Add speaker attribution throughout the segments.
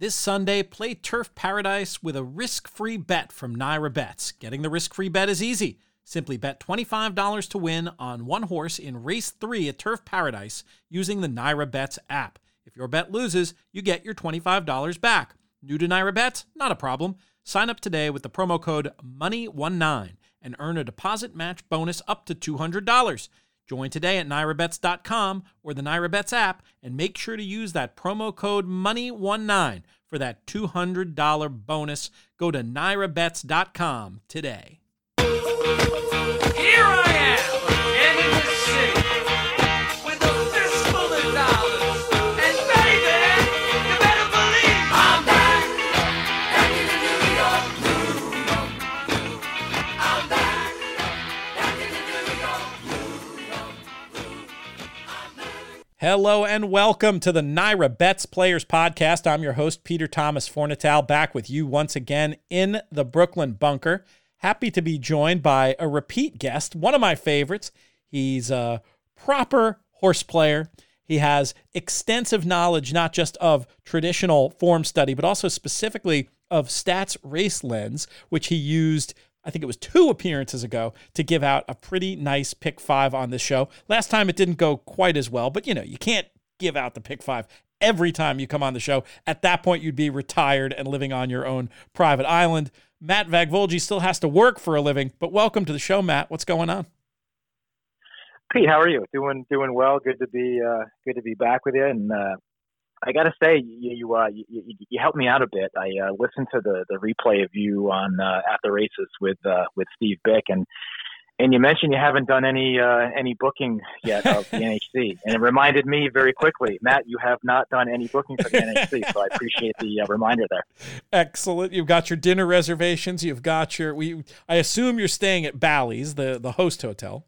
Speaker 1: This Sunday, play Turf Paradise with a risk-free bet from Naira Bets. Getting the risk-free bet is easy. Simply bet $25 to win on one horse in Race 3 at Turf Paradise using the Naira Bets app. If your bet loses, you get your $25 back. New to Naira Bets? Not a problem. Sign up today with the promo code MONEY19 and earn a deposit match bonus up to $200. Join today at NairaBets.com or the Naira Bets app and make sure to use that promo code MONEY19 for that $200 bonus. Go to NairaBets.com today.
Speaker 2: Here I am, again in the city, with a fistful of dollars, and baby, you better believe I'm back in the New York, I'm back in the New York,
Speaker 1: Hello and welcome to the Naira Bets Players Podcast. I'm your host, Peter Thomas Fornital, back with you once again in the Brooklyn bunker. Happy to be joined by a repeat guest, one of my favorites. He's a proper horse player. He has extensive knowledge, not just of traditional form study, but also specifically of Stats Race Lens, which he used, I think it was 2 appearances ago, to give out a pretty nice pick 5 on this show. Last time it didn't go quite as well, but you can't give out the pick 5 every time you come on the show. At that point, you'd be retired and living on your own private island. Matt Vagvolji still has to work for a living, but welcome to the show, Matt. What's going on?
Speaker 3: Pete, how are you? Doing well. Good to be back with you. And I got to say, you helped me out a bit. I listened to the replay of you on at the races with Steve Bick, and you mentioned you haven't done any booking yet of the NHC, and it reminded me very quickly, Matt, you have not done any booking for the NHC, so I appreciate the reminder there.
Speaker 1: Excellent. You've got your dinner reservations. You've got I assume you're staying at Bally's, the host hotel.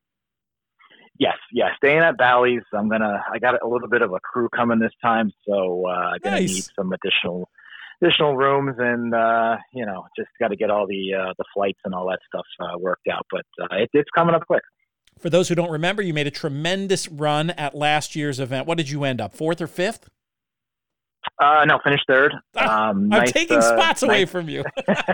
Speaker 3: Yes, staying at Bally's. I got a little bit of a crew coming this time, so I'm gonna need some additional rooms, and just got to get all the flights and all that stuff worked out. But it's coming up quick.
Speaker 1: For those who don't remember, you made a tremendous run at last year's event. What did you end up, 4th or 5th?
Speaker 3: No, finished 3rd.
Speaker 1: I'm taking spots away from you.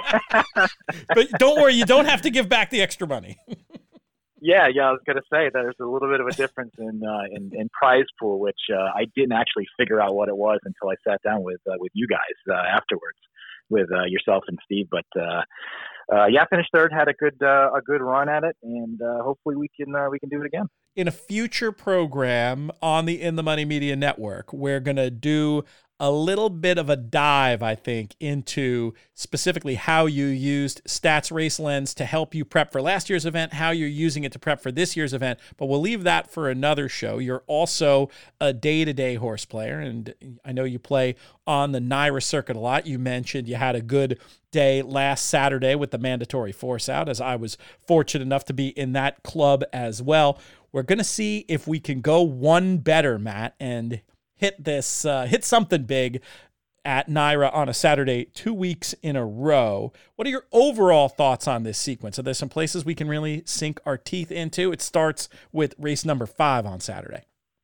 Speaker 1: But don't worry, you don't have to give back the extra money.
Speaker 3: Yeah. I was going to say that there's a little bit of a difference in prize pool, which I didn't actually figure out what it was until I sat down with you guys afterwards, with yourself and Steve. But finished 3rd, had a good run at it, and hopefully we can do it again.
Speaker 1: In a future program on the In the Money Media Network, we're going to do a little bit of a dive, I think, into specifically how you used Stats Race Lens to help you prep for last year's event, how you're using it to prep for this year's event, but we'll leave that for another show. You're also a day-to-day horse player, and I know you play on the Naira circuit a lot. You mentioned you had a good day last Saturday with the mandatory force out, as I was fortunate enough to be in that club as well. We're going to see if we can go one better, Matt, and hit something big at Naira on a Saturday 2 weeks in a row. What are your overall thoughts on this sequence? Are there some places we can really sink our teeth into? It starts with race number 5 on Saturday.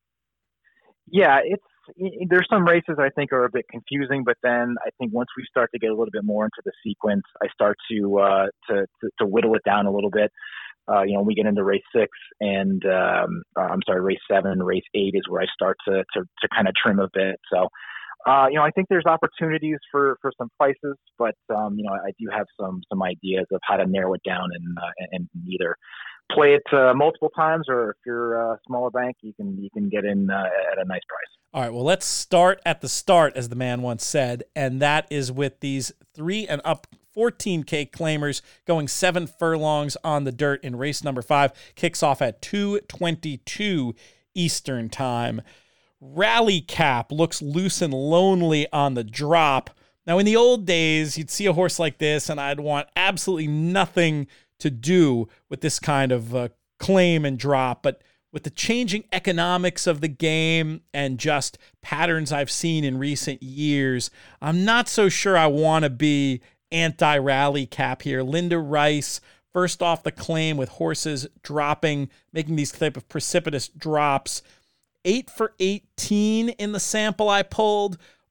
Speaker 3: Yeah, there's some races I think are a bit confusing, but then I think once we start to get a little bit more into the sequence, I start to whittle it down a little bit. We get into race 6 and race 7, race 8 is where I start to kind of trim a bit. So, I think there's opportunities for some prices, but I do have some ideas of how to narrow it down and either play it multiple times, or if you're a smaller bank, you can get in at a nice price.
Speaker 1: All right, well, let's start at the start, as the man once said, and that is with these 3 and up 14K claimers going 7 furlongs on the dirt in race number 5. Kicks off at 2:22 Eastern time. Rally Cap looks loose and lonely on the drop. Now, in the old days, you'd see a horse like this, and I'd want absolutely nothing to do with this kind of claim and drop. But with the changing economics of the game and just patterns I've seen in recent years, I'm not so sure I want to be anti-Rally Cap here. Linda Rice, first off the claim with horses dropping, making these type of precipitous drops. 8 for 18 in the sample I pulled,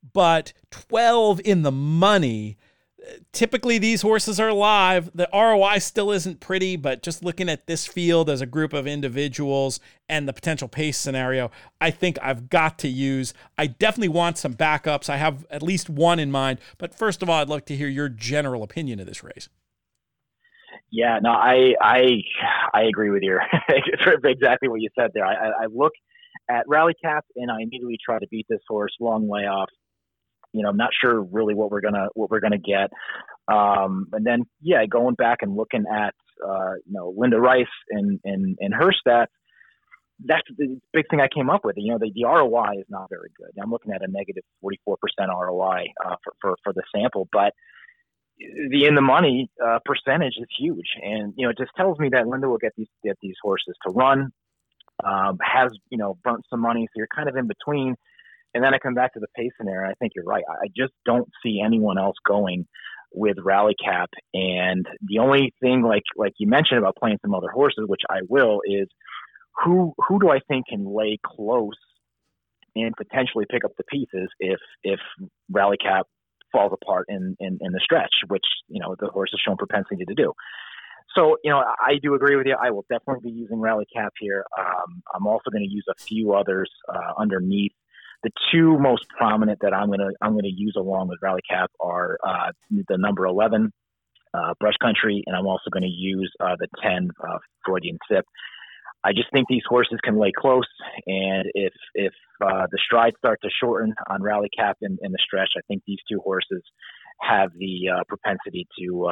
Speaker 1: but 12 in the money. Typically, these horses are live. The ROI still isn't pretty, but just looking at this field as a group of individuals and the potential pace scenario, I think I've got to use. I definitely want some backups. I have at least one in mind. But first of all, I'd like to hear your general opinion of this race.
Speaker 3: Yeah, no, I agree with you for exactly what you said there. I look at Rally Cap and I immediately try to beat this horse long way off. I'm not sure really what we're gonna get. And then going back and looking at Linda Rice and her stats, that's the big thing I came up with. The ROI is not very good. I'm looking at a negative 44% ROI for the sample, but the in the money percentage is huge, and it just tells me that Linda will get these horses to run. Has burnt some money, so you're kind of in between. And then I come back to the pace scenario. I think you're right. I just don't see anyone else going with Rally Cap. And the only thing, like you mentioned about playing some other horses, which I will, is who do I think can lay close and potentially pick up the pieces if Rally Cap falls apart in the stretch, which the horse has shown propensity to do. So, I do agree with you. I will definitely be using Rally Cap here. I'm also going to use a few others underneath. The two most prominent that I'm gonna use along with Rally Cap are the number 11 Brush Country, and I'm also going to use the 10 Freudian Sip. I just think these horses can lay close, and if the strides start to shorten on Rally Cap in the stretch, I think these two horses have the propensity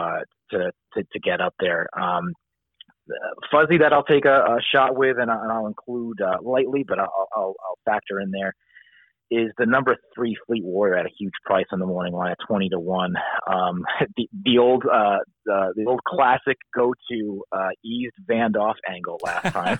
Speaker 3: to get up there. Fuzzy that I'll take a shot with, and I'll include lightly, but I'll factor in there, is the number 3 Fleet Warrior at a huge price on the morning line at 20-1. The old classic go-to eased Vandoff angle last time.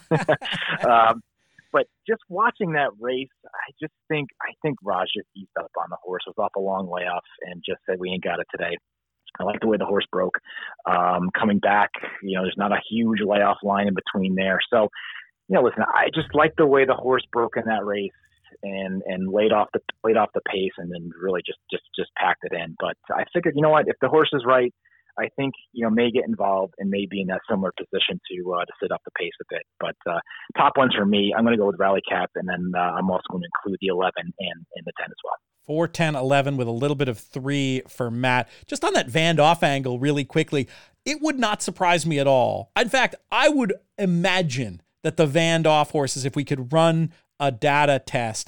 Speaker 3: But just watching that race, I think Raj just eased up on the horse, was off a long way off, and just said, we ain't got it today. I like the way the horse broke. Coming back, there's not a huge layoff line in between there. So, listen, I just like the way the horse broke in that race. And laid off the pace, and then really just packed it in. But I figured, if the horse is right, I think may get involved and may be in that similar position to sit up the pace a bit. But top ones for me, I'm going to go with Rally Cap, and then I'm also going to include the 11 and the 10 as well.
Speaker 1: 4, 10, 11 with a little bit of 3 for Matt. Just on that Vandoff angle, really quickly, it would not surprise me at all. In fact, I would imagine that the Vandoff horses, if we could run a data test,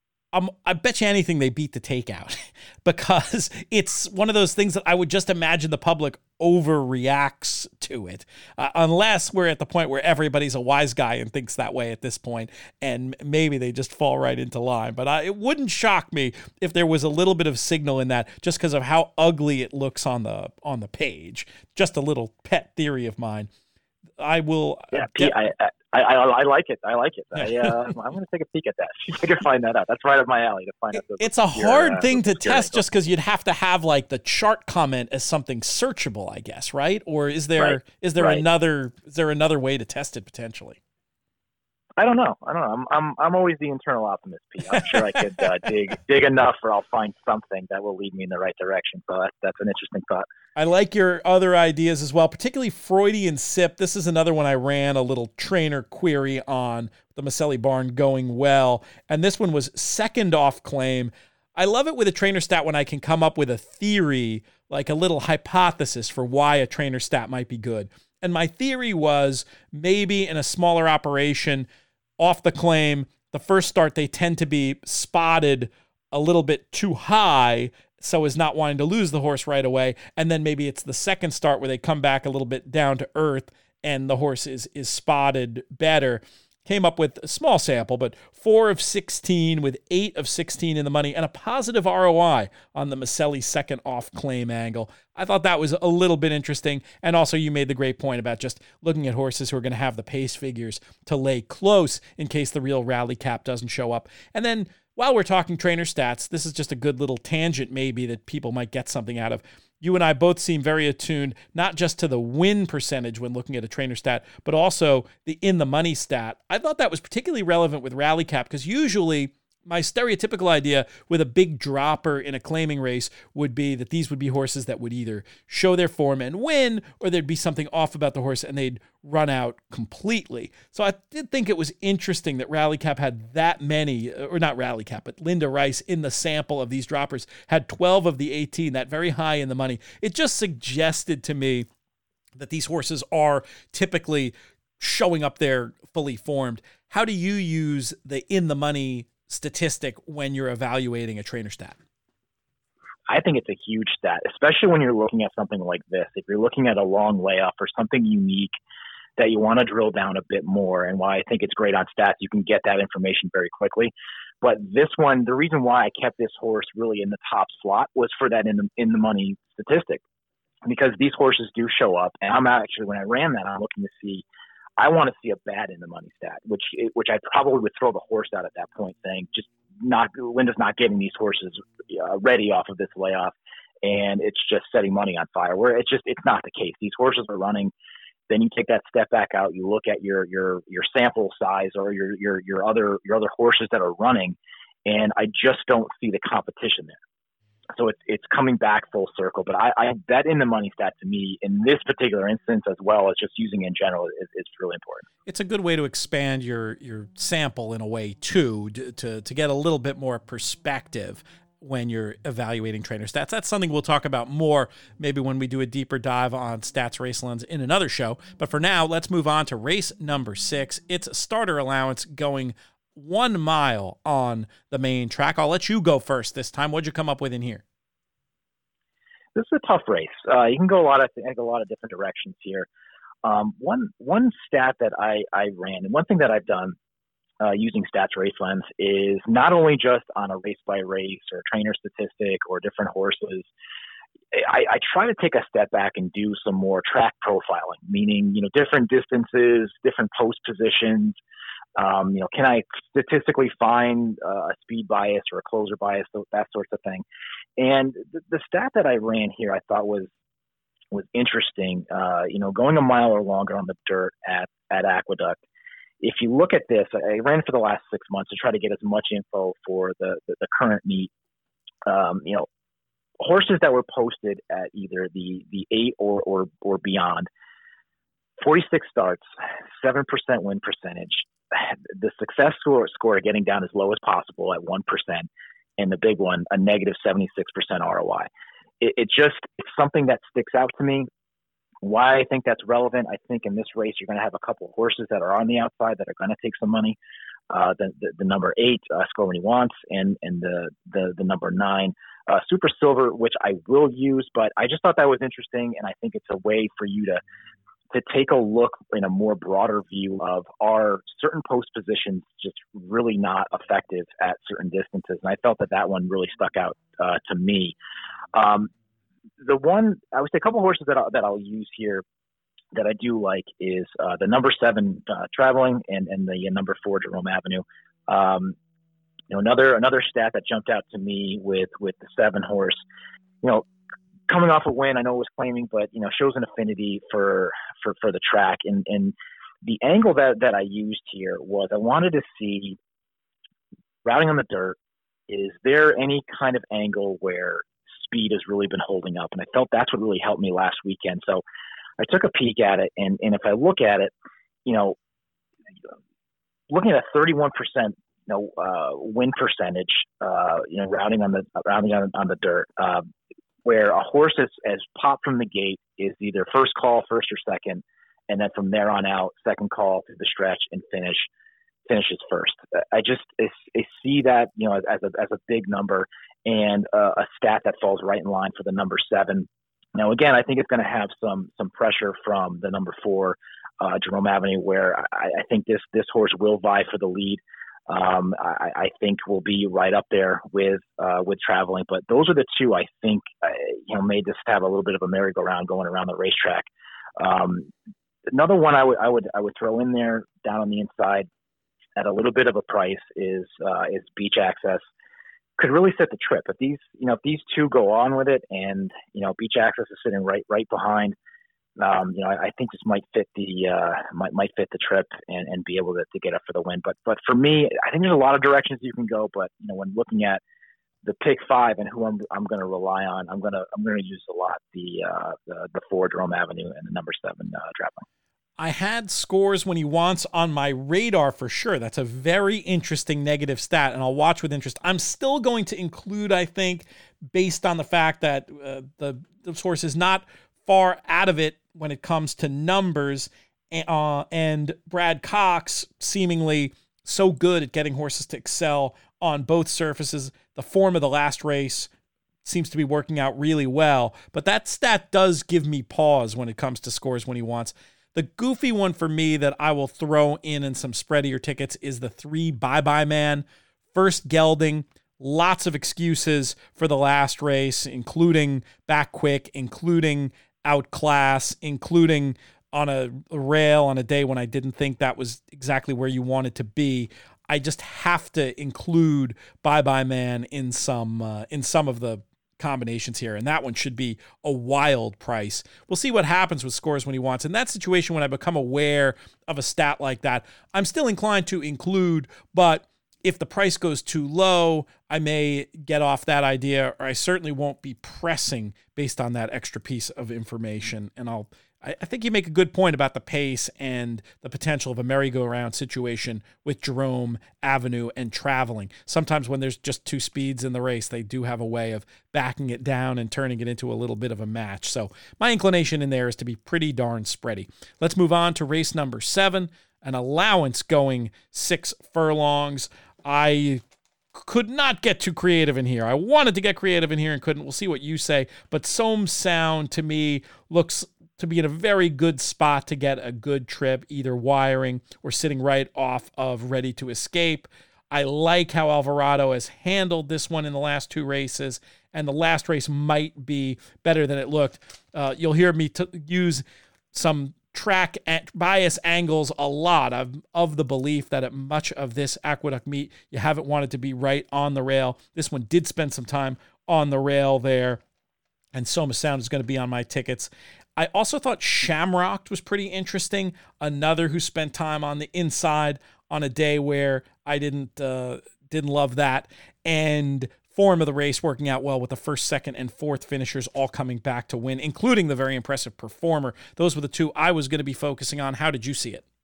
Speaker 1: I bet you anything they beat the takeout because it's one of those things that I would just imagine the public overreacts to it, unless we're at the point where everybody's a wise guy and thinks that way at this point, and maybe they just fall right into line. But it wouldn't shock me if there was a little bit of signal in that, just because of how ugly it looks on the page. Just a little pet theory of mine. I will.
Speaker 3: Yeah, I like it. I'm going to take a peek at that. See if I can find that out. That's right up my alley to find out.
Speaker 1: It's a hard thing to test just because you'd have to have like the chart comment as something searchable, I guess, right? Or is there another way to test it potentially?
Speaker 3: I don't know. I'm always the internal optimist, Pete. I'm sure I could dig enough, or I'll find something that will lead me in the right direction. So that's an interesting thought.
Speaker 1: I like your other ideas as well, particularly Freudian Sip. This is another one I ran a little trainer query on, the Maselli barn going well. And this one was second off claim. I love it with a trainer stat when I can come up with a theory, like a little hypothesis for why a trainer stat might be good. And my theory was maybe in a smaller operation, off the claim, the first start, they tend to be spotted a little bit too high, so as not wanting to lose the horse right away. And then maybe it's the second start where they come back a little bit down to earth and the horse is spotted better. Came up with a small sample, but 4 of 16 with 8 of 16 in the money and a positive ROI on the Maselli second off claim angle. I thought that was a little bit interesting. And also you made the great point about just looking at horses who are going to have the pace figures to lay close in case the real Rally Cap doesn't show up. And then while we're talking trainer stats, this is just a good little tangent maybe that people might get something out of. You and I both seem very attuned, not just to the win percentage when looking at a trainer stat, but also the in the money stat. I thought that was particularly relevant with Rally Cap because usually my stereotypical idea with a big dropper in a claiming race would be that these would be horses that would either show their form and win, or there'd be something off about the horse and they'd run out completely. So I did think it was interesting that Rally Cap had that many, or not Rally Cap, but Linda Rice in the sample of these droppers had 12 of the 18, that very high in the money. It just suggested to me that these horses are typically showing up there fully formed. How do you use the in the money statistic when you're evaluating a trainer stat?
Speaker 3: I think it's a huge stat, especially when you're looking at something like this. If you're looking at a long layoff or something unique that you want to drill down a bit more, and why I think it's great on stats, you can get that information very quickly. But this one, the reason why I kept this horse really in the top slot was for that in the money statistic, because these horses do show up. And I'm actually, when I ran that, I'm looking to see, I want to see a bad in the money stat, which I probably would throw the horse out at that point, saying Linda's not getting these horses ready off of this layoff, and it's just setting money on fire. Where it's not the case. These horses are running. Then you take that step back out. You look at your sample size or your other horses that are running, and I just don't see the competition there. So it's coming back full circle. But I that in the money stat to me in this particular instance, as well as just using in general, is really important.
Speaker 1: It's a good way to expand your sample in a way too, to get a little bit more perspective when you're evaluating trainer stats. That's something we'll talk about more maybe when we do a deeper dive on Stats Racelands in another show. But for now, let's move on to race number 6. It's a starter allowance going 1 mile on the main track. I'll let you go first this time. What'd you come up with in here?
Speaker 3: This is a tough race. You can go a lot of different directions here. One stat that I ran, and one thing that I've done using Stats Racelands is not only just on a race by race or trainer statistic or different horses. I try to take a step back and do some more track profiling, meaning different distances, different post positions. Can I statistically find a speed bias or a closer bias, that sort of thing. And the stat that I ran here, I thought was interesting. Going a mile or longer on the dirt at Aqueduct. If you look at this, I ran for the last 6 months to try to get as much info for the current meet. Horses that were posted at either the 8 or beyond, 46 starts, 7% win percentage. The success score getting down as low as possible at 1%, and the big one, a negative 76% ROI. It's something that sticks out to me. Why I think that's relevant, I think in this race you're going to have a couple of horses that are on the outside that are going to take some money. The number 8, Score When He Wants, and the number 9, Super Silver, which I will use, but I just thought that was interesting, and I think it's a way for you to take a look in a more broader view of, are certain post positions just really not effective at certain distances. And I felt that one really stuck out to me. The one, I would say a couple of horses that I'll use here that I do like is the number 7 Traveling and the number 4 Jerome Avenue. Another stat that jumped out to me with the 7 horse, coming off a win, I know it was claiming, but shows an affinity for the track. And the angle that I used here was I wanted to see, routing on the dirt, is there any kind of angle where speed has really been holding up? And I felt that's what really helped me last weekend. So I took a peek at it, and if I look at it, looking at a 31% win percentage, routing on the dirt, where a horse has popped from the gate is either first call, first or second, and then from there on out, second call through the stretch and finishes first. I see that as a big number, and a stat that falls right in line for the number 7. Now again, I think it's going to have some pressure from the number 4, Jerome Avenue, where I think this horse will vie for the lead. I think will be right up there with Traveling, but those are the 2 I think made this have a little bit of a merry-go-round going around the racetrack. Another one I would throw in there down on the inside at a little bit of a price is Beach Access. Could really set the trip if these 2 go on with it, and Beach Access is sitting right behind I think this might fit the might fit the trip and be able to get up for the win. But for me, I think there's a lot of directions you can go. But when looking at the pick 5 and who I'm going to rely on, I'm going to use a lot the 4 Jerome Avenue and the number 7 Trapline.
Speaker 1: I had Scores When He Wants on my radar for sure. That's a very interesting negative stat, and I'll watch with interest. I'm still going to include, I think, based on the fact that the source is not far out of it when it comes to numbers, and Brad Cox seemingly so good at getting horses to excel on both surfaces. The form of the last race seems to be working out really well, but that stat does give me pause when it comes to Scores When He Wants. The goofy one for me that I will throw in some spreadier tickets is the 3 Bye Bye Man. First gelding, lots of excuses for the last race, including back quick, including outclass, including on a rail on a day when I didn't think that was exactly where you wanted to be. I just have to include Bye Bye Man in some of the combinations here, and that one should be a wild price. We'll see what happens with Scores When He Wants. In that situation, when I become aware of a stat like that, I'm still inclined to include, but if the price goes too low, I may get off that idea, or I certainly won't be pressing based on that extra piece of information. And I think you make a good point about the pace and the potential of a merry-go-round situation with Jerome Avenue and traveling. Sometimes when there's just 2 speeds in the race, they do have a way of backing it down and turning it into a little bit of a match. So my inclination in there is to be pretty darn spready. Let's move on to race number 7, an allowance going 6 furlongs. I could not get too creative in here. I wanted to get creative in here and couldn't. We'll see what you say. But Soame Sound, to me, looks to be in a very good spot to get a good trip, either wiring or sitting right off of Ready to Escape. I like how Alvarado has handled this one in the last 2 races, and the last race might be better than it looked. You'll hear me use some track bias angles a lot. I'm of the belief that at much of this Aqueduct meet, you haven't wanted to be right on the rail. This one did spend some time on the rail there, and Soame Sound is going to be on my tickets. I also thought Shamrock was pretty interesting. Another who spent time on the inside on a day where I didn't love that. And form of the race working out well with the first, second, and fourth finishers all coming back to win, including the very impressive Performer. Those were the 2 I was going to be focusing on. How did you see it?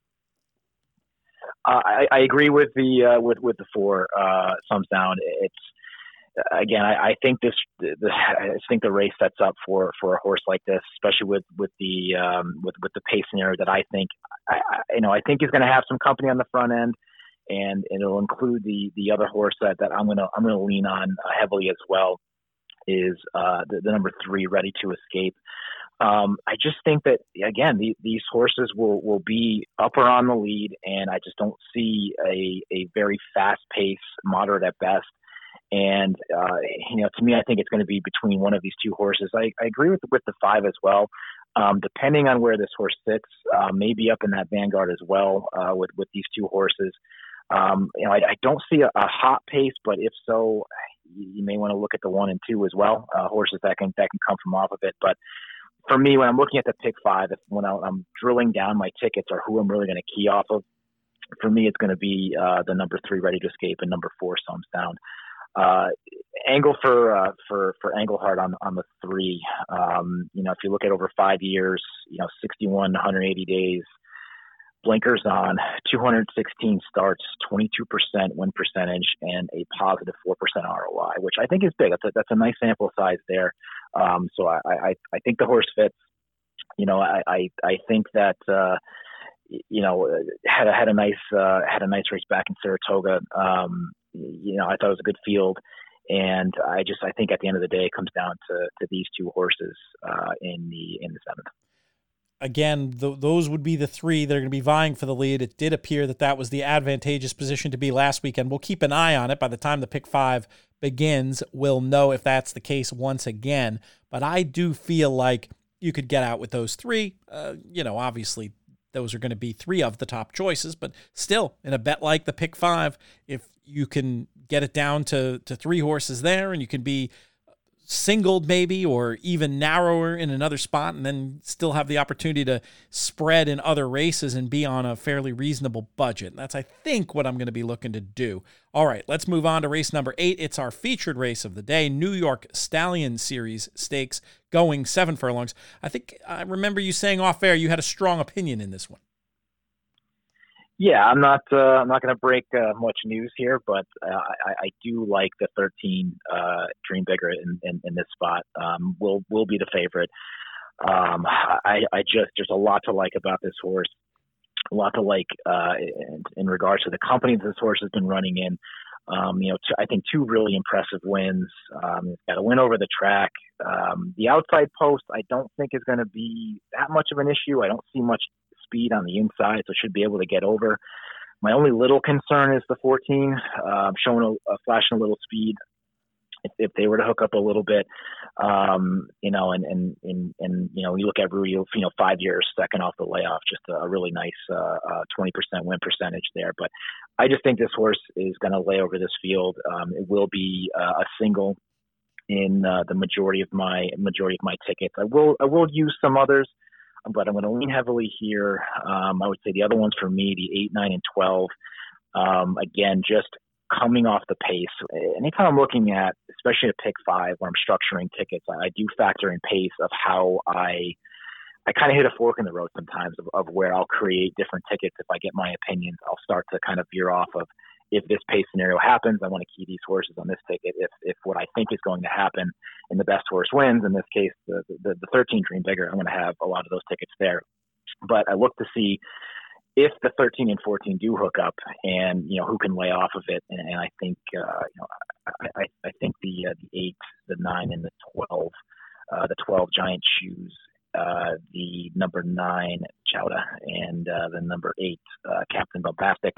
Speaker 3: I agree with the 4 Soame Sound. It's again, I think the race sets up for a horse like this, especially with the pace scenario that I think is going to have some company on the front end, and it'll include the other horse that I'm gonna lean on heavily as well is the number 3 Ready to Escape. I just think that again these horses will be up or on the lead, and I just don't see a very fast pace, moderate at best. And, to me, I think it's going to be between one of these 2 horses. I agree with the 5 as well. Depending on where this horse sits, maybe up in that vanguard as well with these 2 horses. I don't see a hot pace, but if so, you may want to look at the 1 and 2 as well, horses that can come from off of it. But for me, when I'm looking at the pick 5, when I'm drilling down my tickets or who I'm really going to key off of, for me, it's going to be the number 3 Ready to Escape and number 4 Soame Sound. Angle for Engelhard on the 3. If you look at over 5 years, 61, 180 days, blinkers on, 216 starts, 22% win percentage, and a positive 4% ROI, which I think is big. That's a nice sample size there. So I think the horse fits. I think that had a nice race back in Saratoga. I thought it was a good field, and I think at the end of the day, it comes down to these 2 horses in the 7th.
Speaker 1: Again, those would be the 3 that are going to be vying for the lead. It did appear that was the advantageous position to be last weekend. We'll keep an eye on it. By the time the pick 5 begins, we'll know if that's the case once again. But I do feel like you could get out with those 3. Obviously, those are going to be 3 of the top choices, but still, in a bet like the pick 5, if you can get it down to 3 horses there, and you can be singled maybe, or even narrower in another spot, and then still have the opportunity to spread in other races and be on a fairly reasonable budget. That's, I think, what I'm going to be looking to do. All right, let's move on to race number 8. It's our featured race of the day, New York Stallion Series Stakes, going 7 furlongs. I think I remember you saying off air you had a strong opinion in this one.
Speaker 3: Yeah, I'm not going to break much news here, but I do like the 13 Dream Bigger in this spot. Will be the favorite. There's a lot to like about this horse. A lot to like in regards to the company that this horse has been running in. I think 2 really impressive wins. It's got a win over the track. The outside post I don't think is going to be that much of an issue. I don't see much speed on the inside, so should be able to get over. My only little concern is the 14, showing flashing a little speed. If they were to hook up a little bit, and you look at Rudy, 5 years second off the layoff, just a really nice 20% win percentage there. But I just think this horse is going to lay over this field. It will be a single in the majority of my tickets. I will use some others, but I'm going to lean heavily here. I would say the other ones for me, the 8, 9, and 12. Again, just coming off the pace. Anytime I'm looking at, especially a pick 5 where I'm structuring tickets, I do factor in pace of how I kind of hit a fork in the road sometimes of where I'll create different tickets. If I get my opinions, I'll start to kind of veer off of, if this pace scenario happens, I want to key these horses on this ticket. If what I think is going to happen and the best horse wins, in this case, the 13 Dream Bigger, I'm going to have a lot of those tickets there. But I look to see if the 13 and 14 do hook up, and who can lay off of it. And I think I think the 8, the 9, and the 12 Giant Shoes, the number 9 Chowda, and the number 8 Captain Bombastic.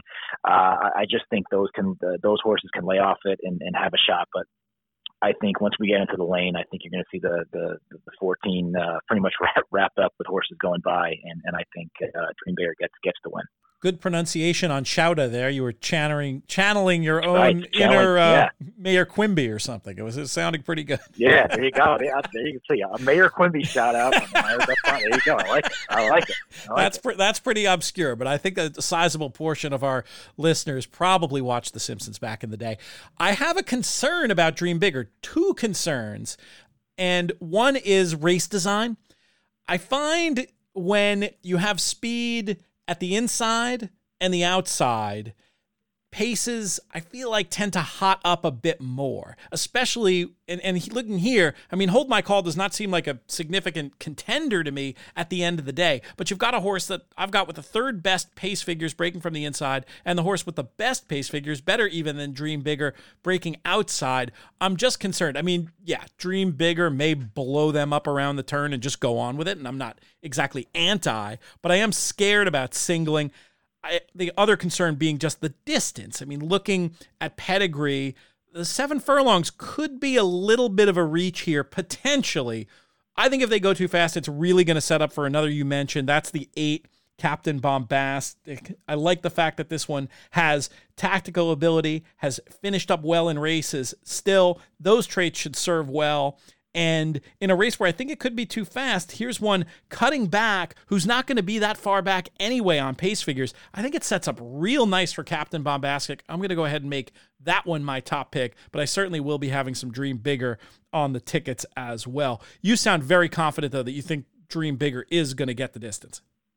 Speaker 3: I just think those horses can lay off it and have a shot. But I think once we get into the lane, I think you're going to see the 14 pretty much wrapped up with horses going by, and I think Dream Bigger gets the win.
Speaker 1: Good pronunciation on Chowda there. You were channeling your own inner Mayor Quimby or something. It sounding pretty good.
Speaker 3: Yeah, there you go. There you can see a Mayor Quimby shout out. There you go. I like it.
Speaker 1: That's pretty obscure, but I think a sizable portion of our listeners probably watched The Simpsons back in the day. I have a concern about Dream Bigger, 2 concerns, and one is race design. I find when you have speed at the inside and the outside, paces, I feel like, tend to hot up a bit more, especially, and looking here, I mean, Hold My Call does not seem like a significant contender to me at the end of the day, but you've got a horse that I've got with the 3rd best pace figures breaking from the inside, and the horse with the best pace figures, better even than Dream Bigger, breaking outside. I'm just concerned. I mean, yeah, Dream Bigger may blow them up around the turn and just go on with it, and I'm not exactly anti, but I am scared about singling. The other concern being just the distance. I mean, looking at pedigree, the 7 furlongs could be a little bit of a reach here, potentially. I think if they go too fast, it's really going to set up for another you mentioned. That's the 8, Captain Bombastic. I like the fact that this one has tactical ability, has finished up well in races. Still, those traits should serve well. And in a race where I think it could be too fast, here's one cutting back who's not going to be that far back anyway on pace figures. I think it sets up real nice for Captain Bombastic. I'm going to go ahead and make that one my top pick, but I certainly will be having some Dream Bigger on the tickets as well. You sound very confident, though, that you think Dream Bigger is going to get the distance.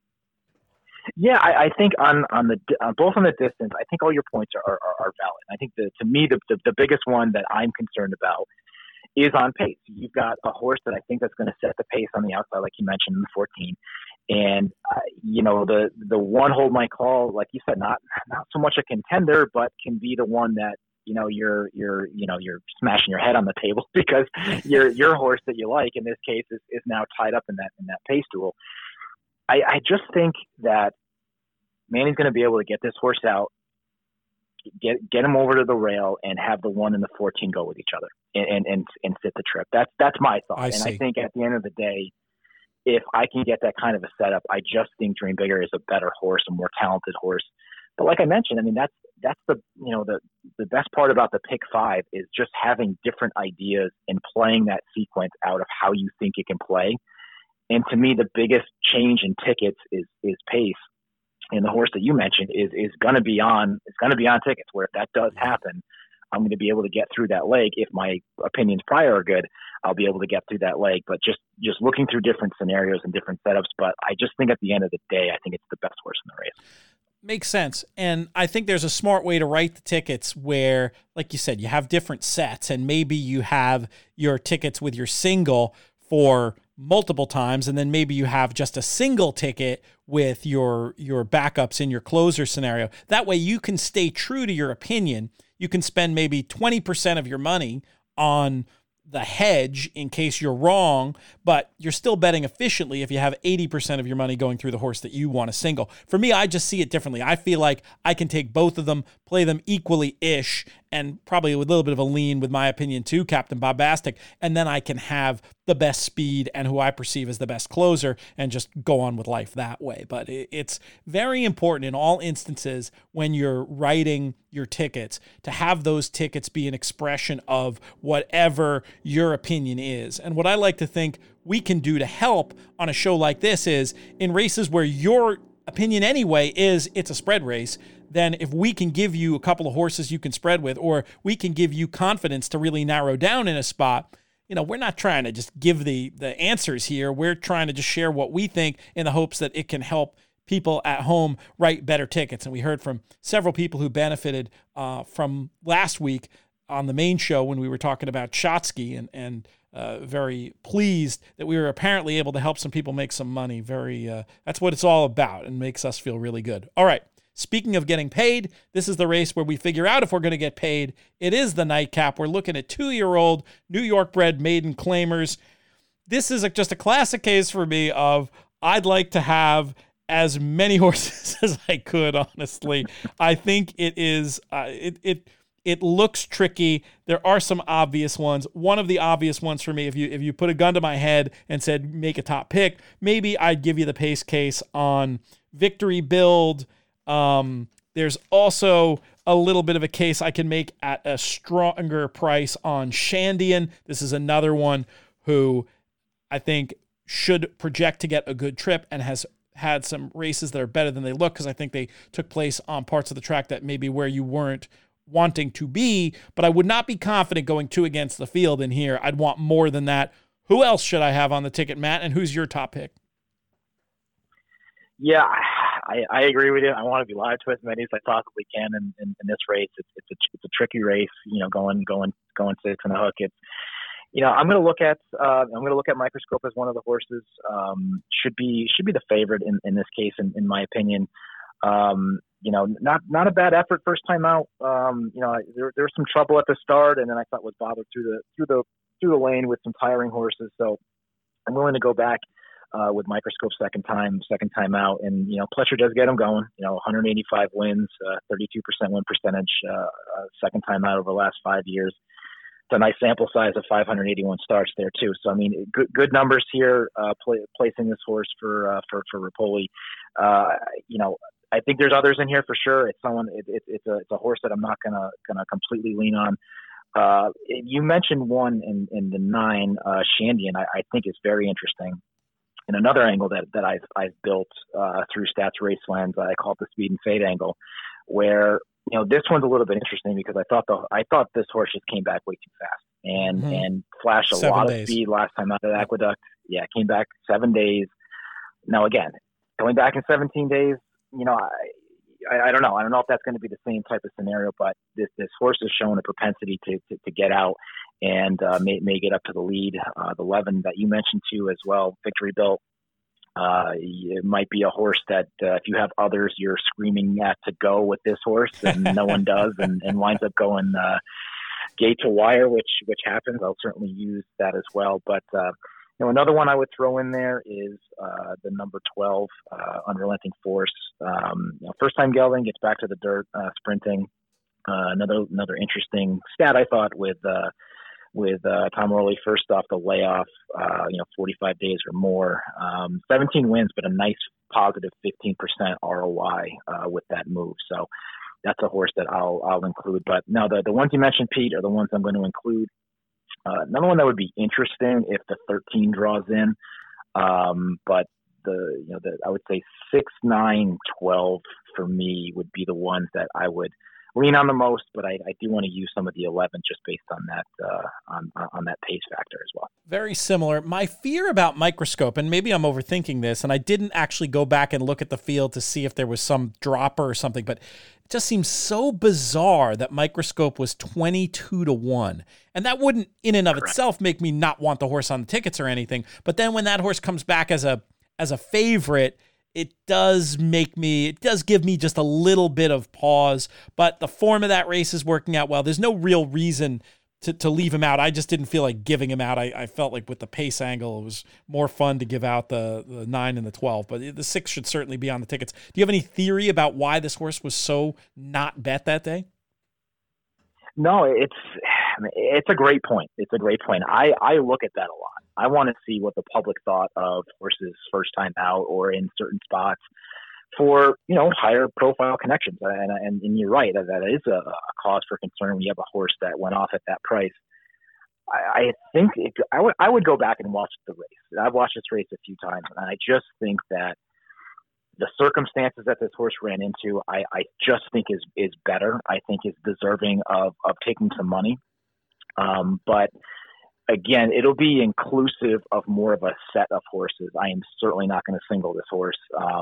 Speaker 3: Yeah, I think on both on the distance, I think all your points are valid. I think to me the biggest one that I'm concerned about is on pace. You've got a horse that I think that's going to set the pace on the outside, like you mentioned, in the 14. And, the one Hold My Call, like you said, not so much a contender, but can be the one that, you're smashing your head on the table because your horse that you like in this case is now tied up in that pace duel. I just think that Manny's going to be able to get this horse out, get him over to the rail, and have the 1 and the 14 go with each other and sit the trip. That's my thought. I think at the end of the day, if I can get that kind of a setup, I just think Dream Bigger is a better horse, a more talented horse. But like I mentioned, I mean, that's the best part about the pick five is just having different ideas and playing that sequence out of how you think it can play. And to me, the biggest change in tickets is pace. And the horse that you mentioned is going to be on tickets, where if that does happen, I'm going to be able to get through that leg. If my opinions prior are good, I'll be able to get through that leg. But just looking through different scenarios and different setups. But I just think at the end of the day, I think it's the best horse in the race.
Speaker 1: Makes sense. And I think there's a smart way to write the tickets where, like you said, you have different sets, and maybe you have your tickets with your single for multiple times, and then maybe you have just a single ticket with your backups in your closer scenario. That way you can stay true to your opinion. You can spend maybe 20% of your money on the hedge in case you're wrong, but you're still betting efficiently if you have 80% of your money going through the horse that you want to single. For me, I just see it differently. I feel like I can take both of them, play them equally-ish, and probably with a little bit of a lean, with my opinion too, Captain Bombastic, and then I can have the best speed and who I perceive as the best closer and just go on with life that way. But it's very important in all instances when you're writing your tickets to have those tickets be an expression of whatever your opinion is. And what I like to think we can do to help on a show like this is in races where your opinion anyway is it's a spread race, then if we can give you a couple of horses you can spread with, or we can give you confidence to really narrow down in a spot, we're not trying to just give the answers here. We're trying to just share what we think in the hopes that it can help people at home write better tickets. And we heard from several people who benefited from last week on the main show when we were talking about Shotsky, and very pleased that we were apparently able to help some people make some money. That's what it's all about, and makes us feel really good. All right. Speaking of getting paid, this is the race where we figure out if we're going to get paid. It is the nightcap. We're looking at 2-year-old New York bred maiden claimers. This is just a classic case for me of I'd like to have as many horses as I could, honestly. I think it is, it looks tricky. There are some obvious ones. One of the obvious ones for me, if you put a gun to my head and said, make a top pick, maybe I'd give you the pace case on Victory Build. There's also a little bit of a case I can make at a stronger price on Shandian. This is another one who I think should project to get a good trip and has had some races that are better than they look, because I think they took place on parts of the track that maybe where you weren't wanting to be, but I would not be confident going 2 against the field in here. I'd want more than that. Who else should I have on the ticket, Matt, and who's your top pick?
Speaker 3: Yeah, I agree with you. I want to be live to as many as I possibly can in this race. It's a tricky race, going 6 on the hook. It's, I'm going to look at Microscope as one of the horses. Should be the favorite in this case, in my opinion. Not a bad effort first time out. There was some trouble at the start, and then I thought was bothered through the lane with some tiring horses. So I'm willing to go back with Microscope second time out, and Pletcher does get him going. 185 wins, 32% win percentage, second time out over the last 5 years. It's a nice sample size of 581 starts there too. So I mean, good numbers here. Placing this horse for Rapoli. I think there's others in here for sure. It's a horse that I'm not gonna completely lean on. You mentioned one in the 9, Shandian. I think is very interesting. And another angle that I've built through Stats Raceland, I call it the speed and fade angle, where this one's a little bit interesting because I thought this horse just came back way too fast and flashed a lot of speed last time out of Aqueduct. Yeah, came back 7 days. Now again, going back in 17 days, I don't know. I don't know if that's going to be the same type of scenario, but this horse has shown a propensity to get out and may get up to the lead. The 11 that you mentioned too as well, Victory Built. It might be a horse that if you have others, you're screaming at to go with this horse, and no one does, and winds up going gate to wire, which happens. I'll certainly use that as well. But another one I would throw in there is the number 12, Unrelenting Force. First time gelding, gets back to the dirt, sprinting. Another interesting stat I thought with Tom Worley, first off the layoff, 45 days or more, 17 wins, but a nice positive 15% ROI with that move. So that's a horse that I'll include. But no, the ones you mentioned, Pete, are the ones I'm going to include. Another one that would be interesting if the 13 draws in, but I would say 6, 9, 12 for me would be the ones that I would lean on the most, but I do want to use some of the 11 just based on that on that pace factor as well.
Speaker 1: Very similar. My fear about Microscope, and maybe I'm overthinking this, and I didn't actually go back and look at the field to see if there was some dropper or something, but it just seems so bizarre that Microscope was 22-1. And that wouldn't in and of itself make me not want the horse on the tickets or anything. But then when that horse comes back as a favorite, it does give me just a little bit of pause, but the form of that race is working out well. There's no real reason to leave him out. I just didn't feel like giving him out. I felt like with the pace angle, it was more fun to give out the 9 and the 12, but the 6 should certainly be on the tickets. Do you have any theory about why this horse was so not bet that day?
Speaker 3: No, it's a great point. It's a great point. I look at that a lot. I want to see what the public thought of horses first time out or in certain spots for, higher profile connections. And you're right, that is a cause for concern when you have a horse that went off at that price. I think I would go back and watch the race. I've watched this race a few times, and I just think that the circumstances that this horse ran into, I just think is better. I think is deserving of taking some money. But again, it'll be inclusive of more of a set of horses. I am certainly not going to single this horse.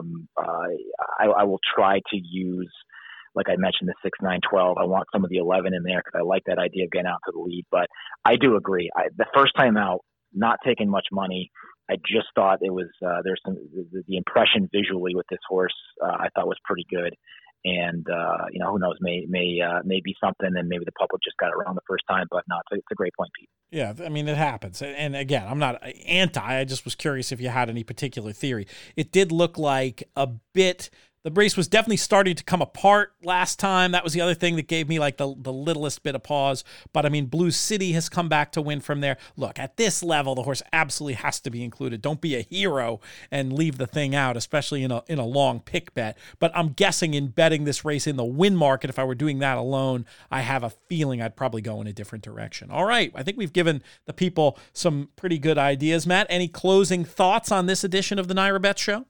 Speaker 3: I will try to use, like I mentioned, the 6, 9, 12. I want some of the 11 in there because I like that idea of getting out to the lead. But I do agree. The first time out, not taking much money, I just thought it was there's some the impression visually with this horse I thought was pretty good. And, who knows, may be something, and maybe the public just got it wrong the first time, but no, it's a great point, Pete.
Speaker 1: Yeah, I mean, it happens. And again, I'm not anti, I just was curious if you had any particular theory. It did look like the race was definitely starting to come apart last time. That was the other thing that gave me like the littlest bit of pause. But I mean, Blue City has come back to win from there. Look, at this level, the horse absolutely has to be included. Don't be a hero and leave the thing out, especially in a long pick bet. But I'm guessing in betting this race in the win market, if I were doing that alone, I have a feeling I'd probably go in a different direction. All right, I think we've given the people some pretty good ideas. Matt, any closing thoughts on this edition of the NYRA Bets Show?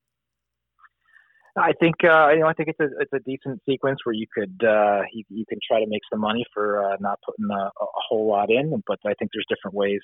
Speaker 3: I think I think it's a decent sequence where you could you can try to make some money for not putting a whole lot in, but I think there's different ways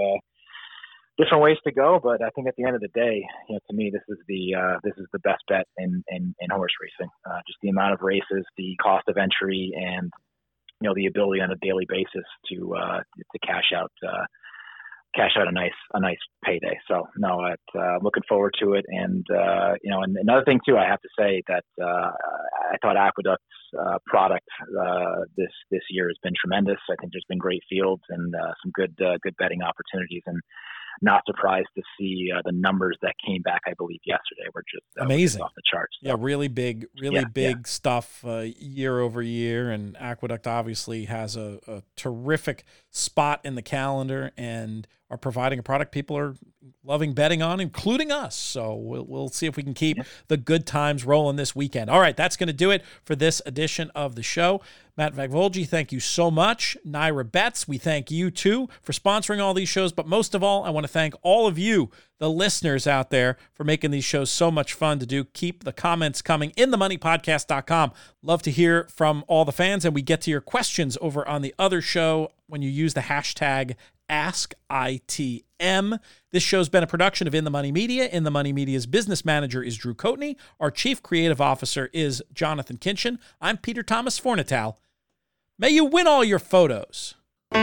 Speaker 3: to go. But I think at the end of the day, to me, this is the best bet in horse racing. Just the amount of races, the cost of entry, and the ability on a daily basis to cash out a nice payday. So no, I'm looking forward to it. And and another thing too, I have to say that I thought Aqueduct's product this year has been tremendous. I think there's been great fields and some good betting opportunities, and not surprised to see the numbers that came back, I believe, yesterday were just
Speaker 1: amazing,
Speaker 3: off the charts. So.
Speaker 1: Yeah, really big stuff year over year. And Aqueduct obviously has a terrific spot in the calendar and are providing a product people are loving betting on, including us. So we'll see if we can keep the good times rolling this weekend. All right, that's going to do it for this edition of the show. Matt Vagvolji, thank you so much. NYRA Bets, we thank you too for sponsoring all these shows. But most of all, I want to thank all of you, the listeners out there, for making these shows so much fun to do. Keep the comments coming in themoneypodcast.com. Love to hear from all the fans, and we get to your questions over on the other show when you use the hashtag AskITM. This show's been a production of In the Money Media. In the Money Media's business manager is Drew Coatney. Our chief creative officer is Jonathan Kinchin. I'm Peter Thomas Fornital. May you win all your photos.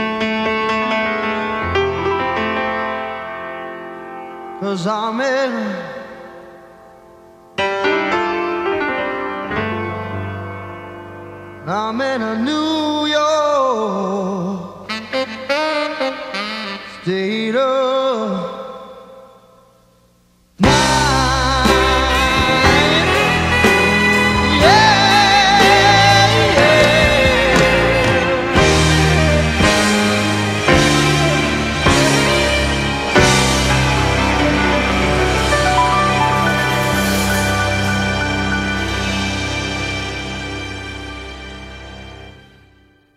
Speaker 4: 'Cause I'm in a New York state of